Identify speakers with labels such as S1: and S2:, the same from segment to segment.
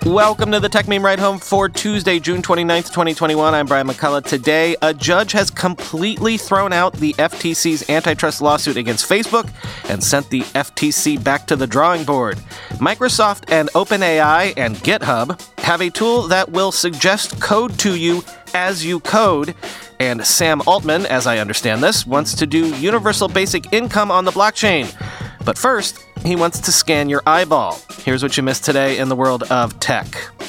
S1: Welcome to the Tech Meme Ride Home for Tuesday, June 29th, 2021. I'm Brian McCullough. Today, a judge has completely thrown out the FTC's antitrust lawsuit against Facebook and sent the FTC back to the drawing board. Microsoft and OpenAI and GitHub have a tool that will suggest code to you as you code, and Sam Altman, as I understand this, wants to do universal basic income on the blockchain. But first, he wants to scan your eyeball. Here's what you missed today in the world of tech.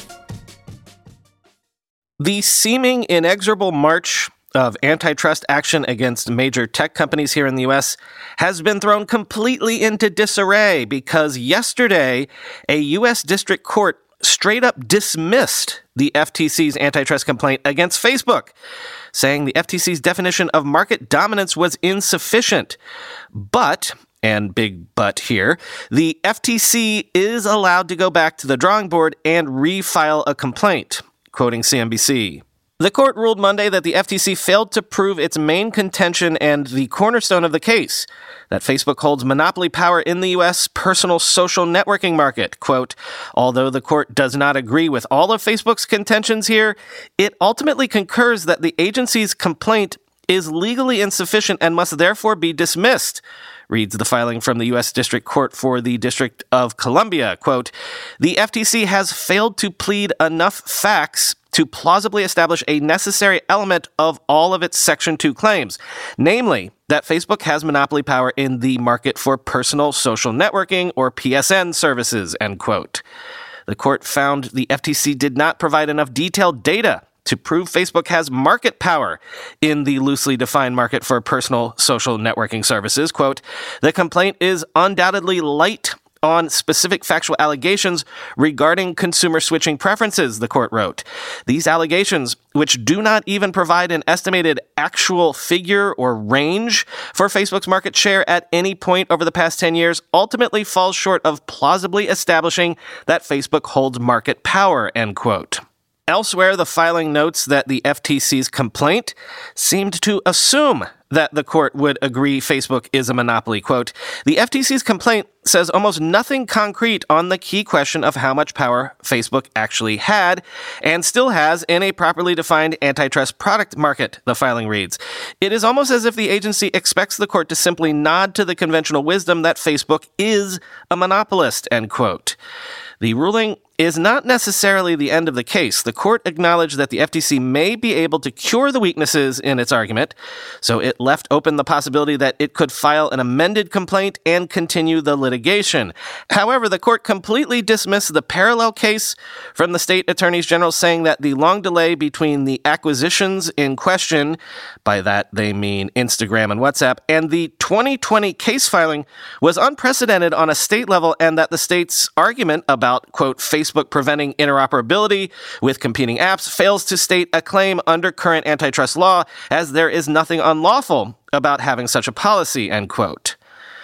S1: The seeming inexorable march of antitrust action against major tech companies here in the U.S. has been thrown completely into disarray because yesterday, a U.S. district court straight up dismissed the FTC's antitrust complaint against Facebook, saying the FTC's definition of market dominance was insufficient. But, and big but here, the FTC is allowed to go back to the drawing board and refile a complaint, quoting CNBC. The court ruled Monday that the FTC failed to prove its main contention and the cornerstone of the case, that Facebook holds monopoly power in the U.S. personal social networking market. Quote, although the court does not agree with all of Facebook's contentions here, it ultimately concurs that the agency's complaint is legally insufficient and must therefore be dismissed, reads the filing from the U.S. District Court for the District of Columbia. Quote, the FTC has failed to plead enough facts to plausibly establish a necessary element of all of its Section 2 claims, namely that Facebook has monopoly power in the market for personal social networking, or PSN services, end quote. The court found the FTC did not provide enough detailed data to prove Facebook has market power in the loosely defined market for personal social networking services. Quote, the complaint is undoubtedly light on specific factual allegations regarding consumer switching preferences, the court wrote. These allegations, which do not even provide an estimated actual figure or range for Facebook's market share at any point over the past 10 years, ultimately falls short of plausibly establishing that Facebook holds market power, end quote. Elsewhere, the filing notes that the FTC's complaint seemed to assume that the court would agree Facebook is a monopoly. Quote, the FTC's complaint says almost nothing concrete on the key question of how much power Facebook actually had and still has in a properly defined antitrust product market, the filing reads. It is almost as if the agency expects the court to simply nod to the conventional wisdom that Facebook is a monopolist, end quote. The ruling is not necessarily the end of the case. The court acknowledged that the FTC may be able to cure the weaknesses in its argument, so it left open the possibility that it could file an amended complaint and continue the litigation. However, the court completely dismissed the parallel case from the state attorneys general, saying that the long delay between the acquisitions in question, by that they mean Instagram and WhatsApp, and the 2020 case filing was unprecedented on a state level, and that the state's argument about, quote, Facebook preventing interoperability with competing apps fails to state a claim under current antitrust law, as there is nothing unlawful about having such a policy, end quote.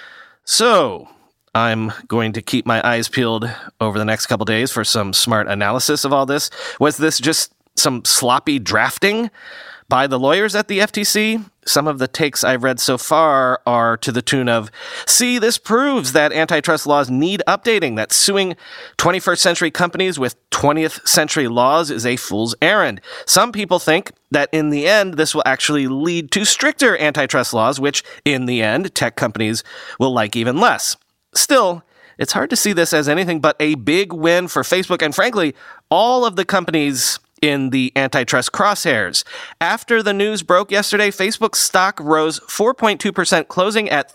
S1: So, I'm going to keep my eyes peeled over the next couple days for some smart analysis of all this. Was this just some sloppy drafting by the lawyers at the FTC? Some of the takes I've read so far are to the tune of, see, this proves that antitrust laws need updating, that suing 21st century companies with 20th century laws is a fool's errand. Some people think that in the end, this will actually lead to stricter antitrust laws, which in the end, tech companies will like even less. Still, it's hard to see this as anything but a big win for Facebook and, frankly, all of the companies in the antitrust crosshairs. After the news broke yesterday, Facebook's stock rose 4.2%, closing at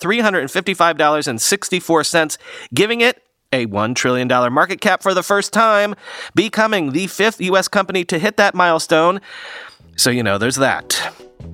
S1: $355.64, giving it a $1 trillion market cap for the first time, becoming the fifth U.S. company to hit that milestone. So, there's that.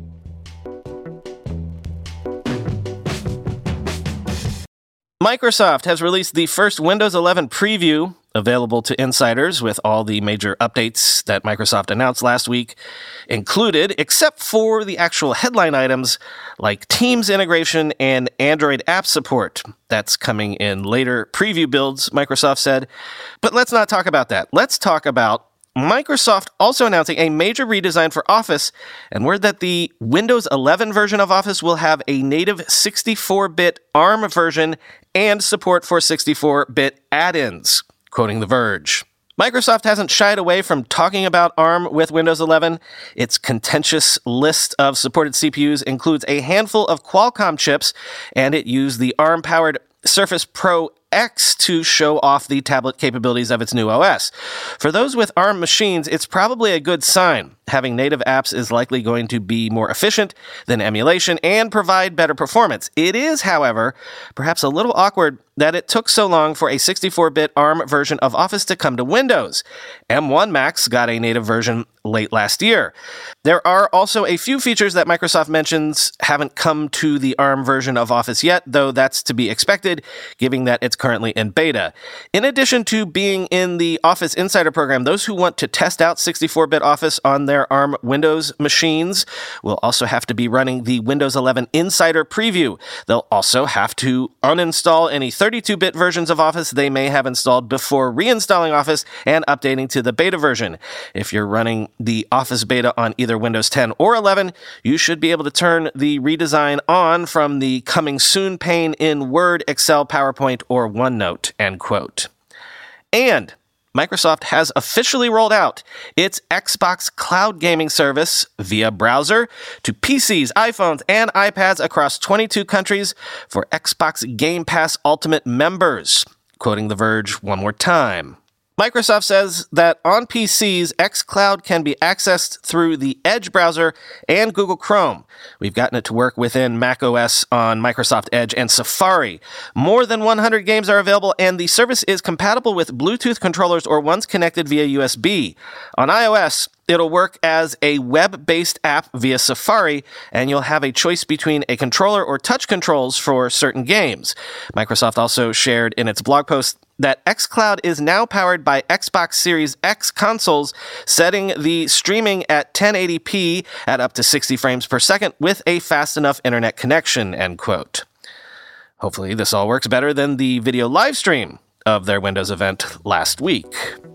S1: Microsoft has released the first Windows 11 preview available to insiders, with all the major updates that Microsoft announced last week included, except for the actual headline items like Teams integration and Android app support. That's coming in later preview builds, Microsoft said. But let's not talk about that. Let's talk about Microsoft also announcing a major redesign for Office, and word that the Windows 11 version of Office will have a native 64-bit ARM version and support for 64-bit add-ins, quoting The Verge. Microsoft hasn't shied away from talking about ARM with Windows 11. Its contentious list of supported CPUs includes a handful of Qualcomm chips, and it used the ARM-powered Surface Pro X to show off the tablet capabilities of its new OS. For those with ARM machines, it's probably a good sign. Having native apps is likely going to be more efficient than emulation and provide better performance. It is, however, perhaps a little awkward that it took so long for a 64-bit ARM version of Office to come to Windows. M1 Macs got a native version late last year. There are also a few features that Microsoft mentions haven't come to the ARM version of Office yet, though that's to be expected, given that it's currently in beta. In addition to being in the Office Insider program, those who want to test out 64-bit Office on their ARM Windows machines will also have to be running the Windows 11 Insider preview. They'll also have to uninstall any 32-bit versions of Office they may have installed before reinstalling Office and updating to the beta version. If you're running the Office beta on either Windows 10 or 11, you should be able to turn the redesign on from the coming soon pane in Word, Excel, PowerPoint, or OneNote, end quote. And Microsoft has officially rolled out its Xbox cloud gaming service via browser to PCs, iPhones, and iPads across 22 countries for Xbox Game Pass Ultimate members. Quoting The Verge one more time. Microsoft says that on PCs, xCloud can be accessed through the Edge browser and Google Chrome. We've gotten it to work within macOS on Microsoft Edge and Safari. More than 100 games are available, and the service is compatible with Bluetooth controllers or ones connected via USB. On iOS, it'll work as a web-based app via Safari, and you'll have a choice between a controller or touch controls for certain games. Microsoft also shared in its blog post that xCloud is now powered by Xbox Series X consoles, setting the streaming at 1080p at up to 60 frames per second with a fast enough internet connection, end quote. Hopefully this all works better than the video live stream of their Windows event last week.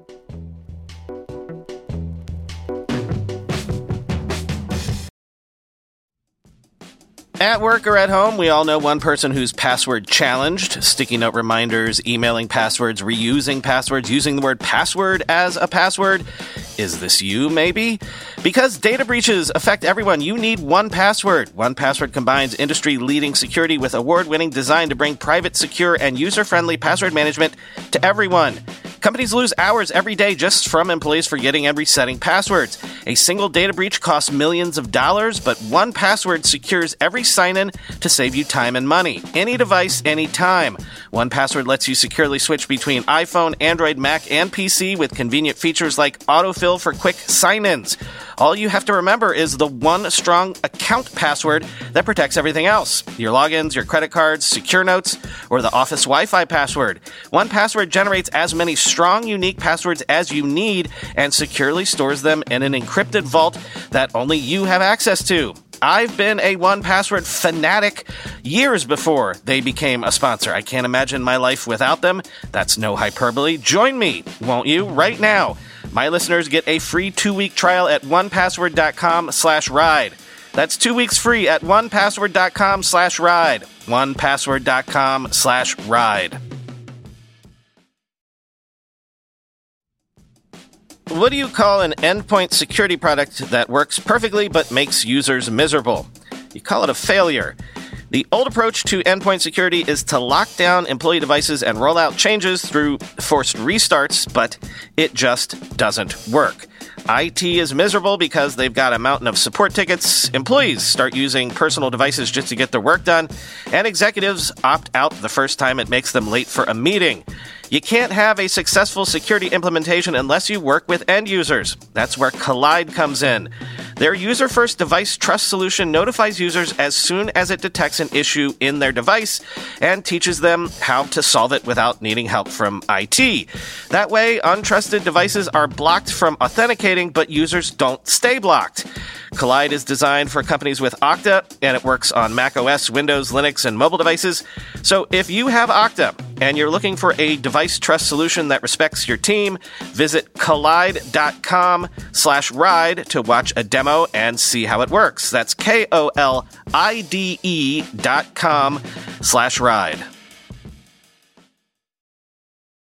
S1: At work or at home, we all know one person who's password challenged. Sticky note reminders, emailing passwords, reusing passwords, using the word password as a password. Is this you, maybe? Because data breaches affect everyone, you need 1Password. 1Password combines industry-leading security with award-winning design to bring private, secure, and user-friendly password management to everyone. Companies lose hours every day just from employees forgetting and resetting passwords. A single data breach costs millions of dollars, but 1Password secures every sign-in to save you time and money. Any device, anytime. 1Password lets you securely switch between iPhone, Android, Mac, and PC with convenient features like autofill for quick sign-ins. All you have to remember is the one strong account password that protects everything else. Your logins, your credit cards, secure notes, or the Office Wi-Fi password. 1Password generates as many strong, unique passwords as you need and securely stores them in an encrypted vault that only you have access to. I've been a 1Password fanatic years before they became a sponsor. I can't imagine my life without them. That's no hyperbole. Join me, won't you, right now? My listeners get a free 2-week trial at onepassword.com/ride. That's 2 weeks free at onepassword.com/ride. onepassword.com/ride. What do you call an endpoint security product that works perfectly but makes users miserable? You call it a failure. The old approach to endpoint security is to lock down employee devices and roll out changes through forced restarts, but it just doesn't work. IT is miserable because they've got a mountain of support tickets, employees start using personal devices just to get their work done, and executives opt out the first time it makes them late for a meeting. You can't have a successful security implementation unless you work with end users. That's where Kolide comes in. Their user-first device trust solution notifies users as soon as it detects an issue in their device and teaches them how to solve it without needing help from IT. That way, untrusted devices are blocked from authenticating, but users don't stay blocked. Kolide is designed for companies with Okta, and it works on macOS, Windows, Linux, and mobile devices. So if you have Okta and you're looking for a device trust solution that respects your team, visit kolide.com/ride to watch a demo and see how it works. That's KOLIDE.com/ride. It's been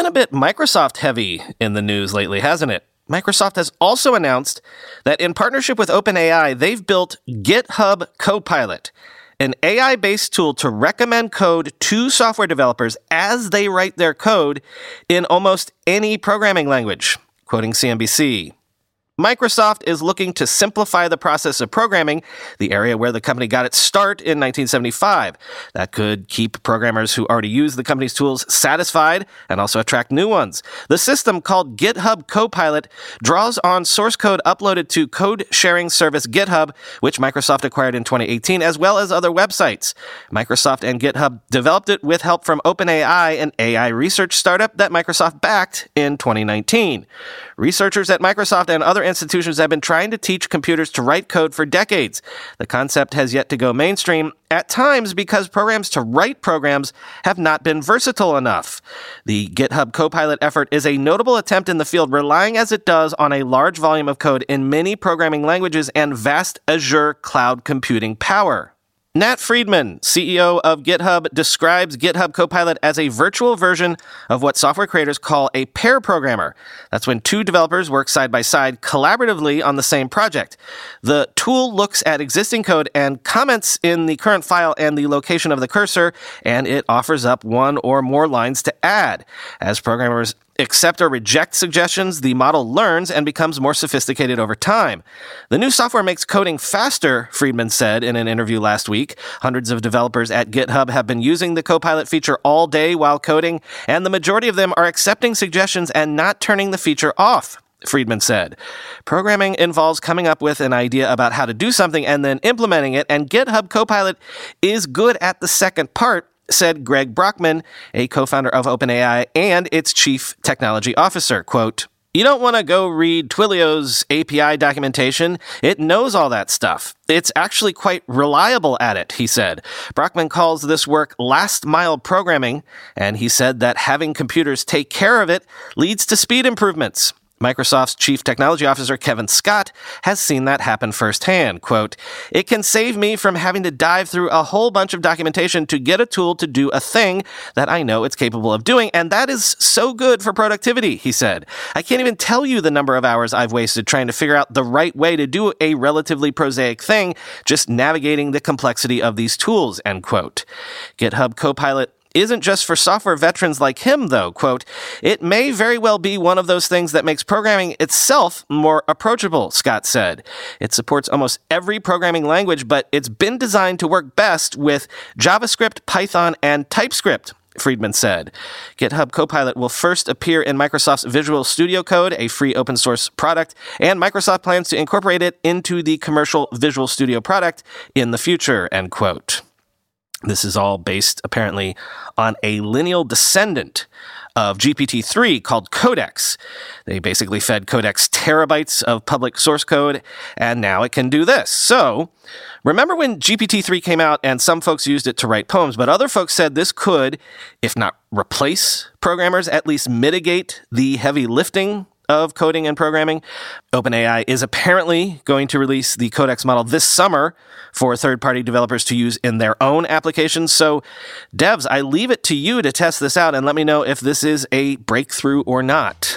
S1: been a bit Microsoft heavy in the news lately, hasn't it? Microsoft has also announced that in partnership with OpenAI, they've built GitHub Copilot, an AI-based tool to recommend code to software developers as they write their code in almost any programming language, quoting CNBC. Microsoft is looking to simplify the process of programming, the area where the company got its start in 1975. That could keep programmers who already use the company's tools satisfied and also attract new ones. The system, called GitHub Copilot, draws on source code uploaded to code-sharing service GitHub, which Microsoft acquired in 2018, as well as other websites. Microsoft and GitHub developed it with help from OpenAI, an AI research startup that Microsoft backed in 2019. Researchers at Microsoft and other institutions have been trying to teach computers to write code for decades. The concept has yet to go mainstream, at times because programs to write programs have not been versatile enough. The GitHub Copilot effort is a notable attempt in the field, relying as it does on a large volume of code in many programming languages and vast Azure cloud computing power. Nat Friedman, CEO of GitHub, describes GitHub Copilot as a virtual version of what software creators call a pair programmer. That's when two developers work side by side collaboratively on the same project. The tool looks at existing code and comments in the current file and the location of the cursor, and it offers up one or more lines to add. As programmers accept or reject suggestions, the model learns and becomes more sophisticated over time. The new software makes coding faster, Friedman said in an interview last week. Hundreds of developers at GitHub have been using the Copilot feature all day while coding, and the majority of them are accepting suggestions and not turning the feature off, Friedman said. Programming involves coming up with an idea about how to do something and then implementing it, and GitHub Copilot is good at the second part, said Greg Brockman, a co-founder of OpenAI and its chief technology officer. Quote, "You don't want to go read Twilio's API documentation. It knows all that stuff. It's actually quite reliable at it," he said. Brockman calls this work last-mile programming, and he said that having computers take care of it leads to speed improvements. Microsoft's chief technology officer, Kevin Scott, has seen that happen firsthand. Quote, "It can save me from having to dive through a whole bunch of documentation to get a tool to do a thing that I know it's capable of doing, and that is so good for productivity," he said. "I can't even tell you the number of hours I've wasted trying to figure out the right way to do a relatively prosaic thing, just navigating the complexity of these tools," end quote. GitHub Copilot isn't just for software veterans like him, though. Quote, "It may very well be one of those things that makes programming itself more approachable," Scott said. "It supports almost every programming language, but it's been designed to work best with JavaScript, Python, and TypeScript," Friedman said. GitHub Copilot will first appear in Microsoft's Visual Studio Code, a free open source product, and Microsoft plans to incorporate it into the commercial Visual Studio product in the future, end quote. This is all based, apparently, on a lineal descendant of GPT-3 called Codex. They basically fed Codex terabytes of public source code, and now it can do this. So, remember when GPT-3 came out and some folks used it to write poems, but other folks said this could, if not replace programmers, at least mitigate the heavy lifting of coding and programming. OpenAI is apparently going to release the Codex model this summer for third-party developers to use in their own applications. So, devs, I leave it to you to test this out and let me know if this is a breakthrough or not.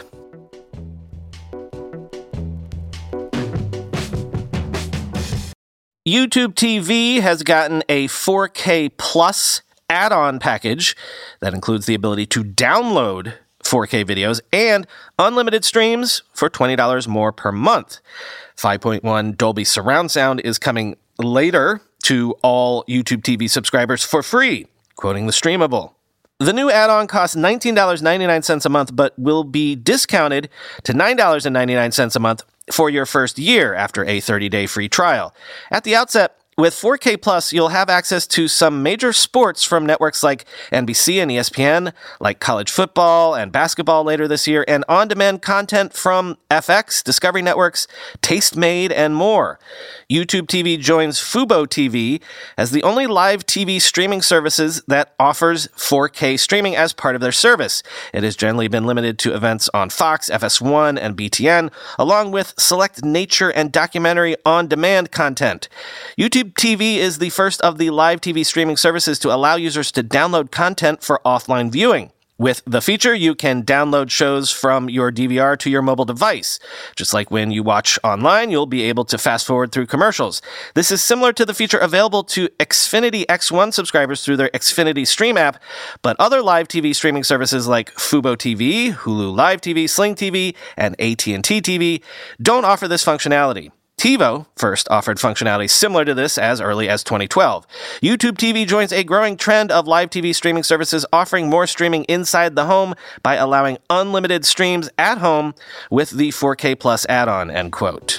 S1: YouTube TV has gotten a 4K Plus add-on package that includes the ability to download 4K videos and unlimited streams for $20 more per month. 5.1 Dolby Surround Sound is coming later to all YouTube TV subscribers for free, quoting the Streamable. The new add-on costs $19.99 a month, but will be discounted to $9.99 a month for your first year after a 30-day free trial. At the outset, with 4K Plus, you'll have access to some major sports from networks like NBC and ESPN, like college football and basketball later this year, and on-demand content from FX, Discovery Networks, Tastemade, and more. YouTube TV joins Fubo TV as the only live TV streaming services that offers 4K streaming as part of their service. It has generally been limited to events on Fox, FS1, and BTN, along with select nature and documentary on-demand content. YouTube TV is the first of the live TV streaming services to allow users to download content for offline viewing. With the feature, you can download shows from your DVR to your mobile device. Just like when you watch online, you'll be able to fast forward through commercials. This is similar to the feature available to Xfinity X1 subscribers through their Xfinity Stream app, but other live TV streaming services like Fubo TV, Hulu Live TV, Sling TV, and AT&T TV don't offer this functionality. TiVo first offered functionality similar to this as early as 2012. YouTube TV joins a growing trend of live TV streaming services offering more streaming inside the home by allowing unlimited streams at home with the 4K Plus add-on, end quote.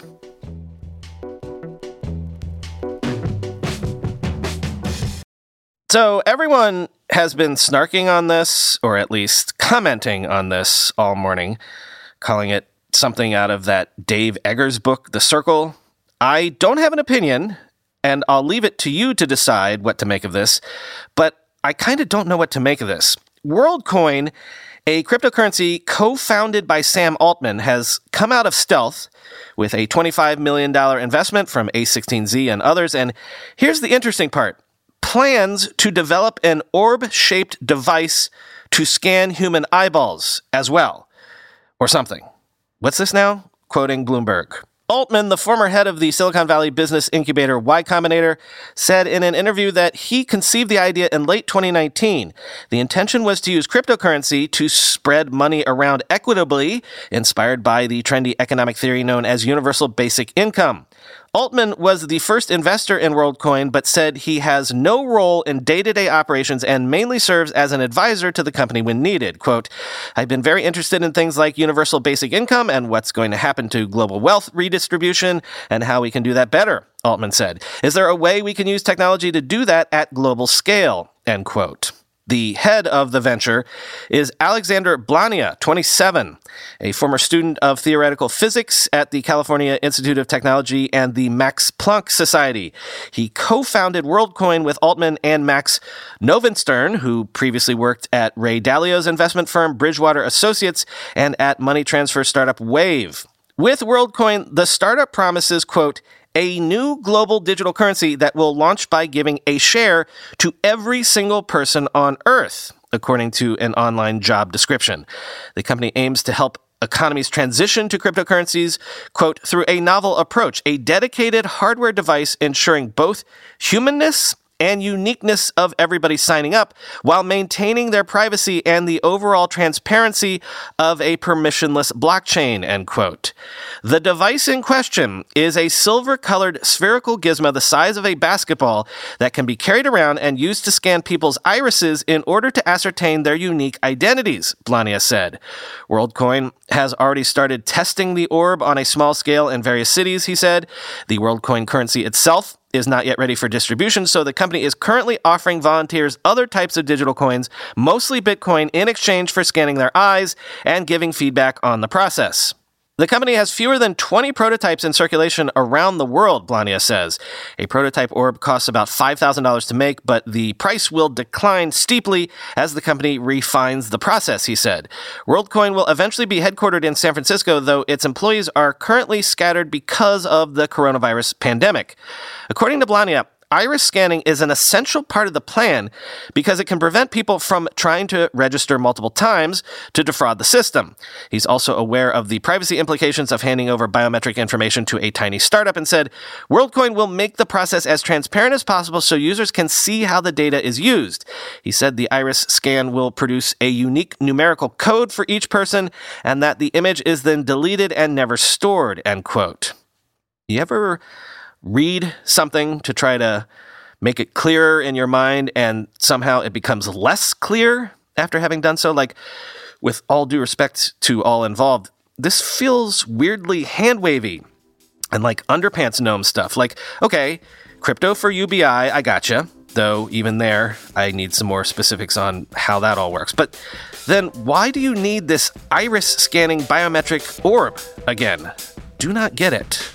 S1: So everyone has been snarking on this, or at least commenting on this all morning, calling it something out of that Dave Eggers book, The Circle. I don't have an opinion, and I'll leave it to you to decide what to make of this, but I kind of don't know what to make of this. WorldCoin, a cryptocurrency co-founded by Sam Altman, has come out of stealth with a $25 million investment from A16Z and others, and here's the interesting part. Plans to develop an orb-shaped device to scan human eyeballs as well, or something. What's this now? Quoting Bloomberg. Altman, the former head of the Silicon Valley business incubator Y Combinator, said in an interview that he conceived the idea in late 2019. The intention was to use cryptocurrency to spread money around equitably, inspired by the trendy economic theory known as universal basic income. Altman was the first investor in WorldCoin, but said he has no role in day-to-day operations and mainly serves as an advisor to the company when needed. Quote, I've been very interested in things like universal basic income and what's going to happen to global wealth redistribution and how we can do that better, Altman said. Is there a way we can use technology to do that at global scale? End quote. The head of the venture is Alexander Blania, 27, a former student of theoretical physics at the California Institute of Technology and the Max Planck Society. He co-founded WorldCoin with Altman and Max Novenstern, who previously worked at Ray Dalio's investment firm Bridgewater Associates and at money transfer startup Wave. With WorldCoin, the startup promises, quote, a new global digital currency that will launch by giving a share to every single person on Earth, according to an online job description. The company aims to help economies transition to cryptocurrencies, quote, through a novel approach, a dedicated hardware device ensuring both humanness and uniqueness of everybody signing up while maintaining their privacy and the overall transparency of a permissionless blockchain, end quote. The device in question is a silver-colored spherical gizmo the size of a basketball that can be carried around and used to scan people's irises in order to ascertain their unique identities, Blania said. WorldCoin has already started testing the orb on a small scale in various cities, he said. The WorldCoin currency itself is not yet ready for distribution, so the company is currently offering volunteers other types of digital coins, mostly Bitcoin, in exchange for scanning their eyes and giving feedback on the process. The company has fewer than 20 prototypes in circulation around the world, Blania says. A prototype orb costs about $5,000 to make, but the price will decline steeply as the company refines the process, he said. WorldCoin will eventually be headquartered in San Francisco, though its employees are currently scattered because of the coronavirus pandemic. According to Blania, iris scanning is an essential part of the plan because it can prevent people from trying to register multiple times to defraud the system. He's also aware of the privacy implications of handing over biometric information to a tiny startup and said, WorldCoin will make the process as transparent as possible so users can see how the data is used. He said the iris scan will produce a unique numerical code for each person and that the image is then deleted and never stored, end quote. You ever read something to try to make it clearer in your mind and somehow it becomes less clear after having done so? Like, with all due respect to all involved, this feels weirdly hand-wavy and like underpants gnome stuff. Like, okay, crypto for UBI, I gotcha. Though even there, I need some more specifics on how that all works. But then why do you need this iris scanning biometric orb again? Do not get it.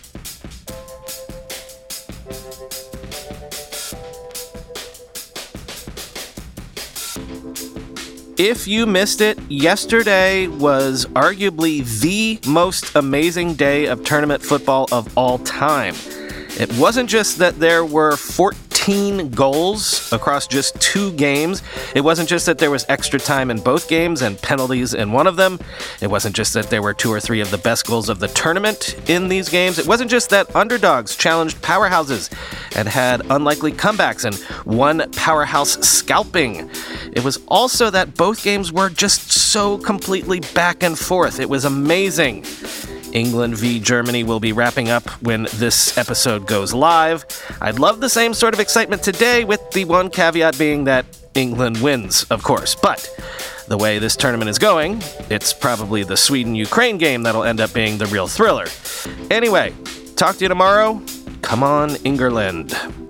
S1: If you missed it, yesterday was arguably the most amazing day of tournament football of all time. It wasn't just that there were 14 15 goals across just 2 games. It wasn't just that there was extra time in both games and penalties in one of them. It wasn't just that there were 2 or 3 of the best goals of the tournament in these games. It wasn't just that underdogs challenged powerhouses and had unlikely comebacks and won powerhouse scalping. It was also that both games were just so completely back and forth. It was amazing. England v. Germany will be wrapping up when this episode goes live. I'd love the same sort of excitement today, with the one caveat being that England wins, of course. But the way this tournament is going, it's probably the Sweden-Ukraine game that'll end up being the real thriller. Anyway, talk to you tomorrow. Come on, Ingerland.